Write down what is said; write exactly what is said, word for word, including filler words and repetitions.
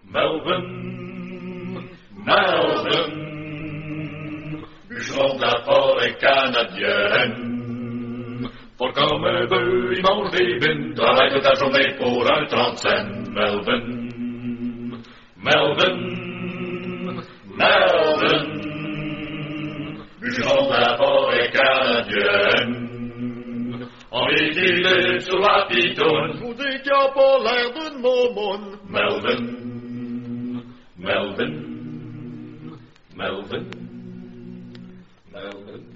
Melvin, Melvin, bûcheron de la forêt canadienne. Fort comme un bœuf, il mange des bines, travaille toute la journée pour un trente cents. Melvin, Melvin, Melvin, bûcheron de la forêt canadienne. En équilibre sur la pitoune, vous dites qu'il a pas l'air d'une momoune. Melvin, Melvin, Melvin, Melvin.